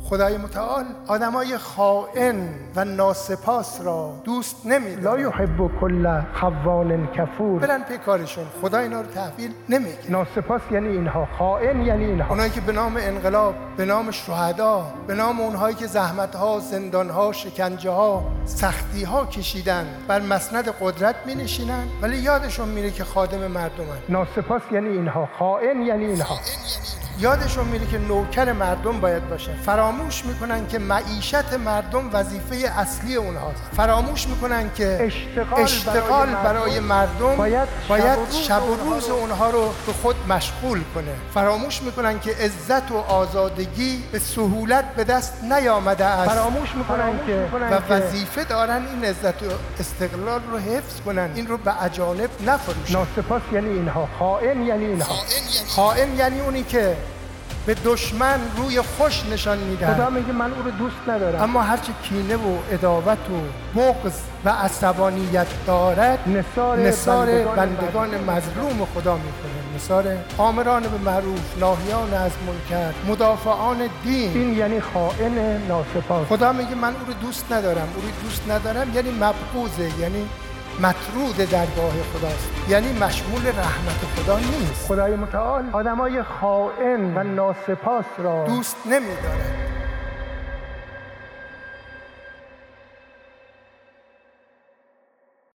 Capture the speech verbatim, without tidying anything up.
خدای متعال آدمای خائن و ناسپاس را دوست نمی‌دارد. لا یحب کل خوان کفور. برن پی کارشون، خدا اینا رو تحویل نمیگیره. ناسپاس یعنی اینها، خائن یعنی اینها. اونایی که به نام انقلاب، به نام شهدا، به نام اونهایی که زحمت‌ها، زندان‌ها، شکنجه‌ها، سختی‌ها کشیدن بر مسند قدرت می‌نشینن ولی یادشون میره که خادم مردمن. ناسپاس یعنی اینها، خائن یعنی اینها. یادشون میره که نوکر مردم باید باشن. فراموش میکنن که معیشت مردم وظیفه اصلی اونهاست. فراموش میکنن که اشتغال, اشتغال برای, برای مردم باید, باید شب و روز اونها رو به خود مشغول کنه. فراموش میکنن که عزت و آزادگی به سهولت به دست نیامده است. فراموش میکنن که و وظیفه دارن این عزت و استقلال رو حفظ کنن، این رو به اجانب نفروشن. ناسپاس یعنی اینها، خائن یعنی اینها. خائن یعنی اونی که به دشمن روی خوش نشان میدن. خدا میگه من او رو دوست ندارم، اما هرچی کینه و عداوت و بغض و عصبانیت دارد نثار, نثار بندگان, بندگان مظلوم خدا میکنه، نثار آمران به معروف، ناهیان از منکر، مدافعان دین. این یعنی خائن ناسپاس. خدا میگه من او رو دوست ندارم. او رو دوست ندارم یعنی مبغوضه، یعنی مطرود درگاه خداست، یعنی مشمول رحمت خدا نیست. خدای متعال آدمای خائن و ناسپاس را دوست نمی‌دارد.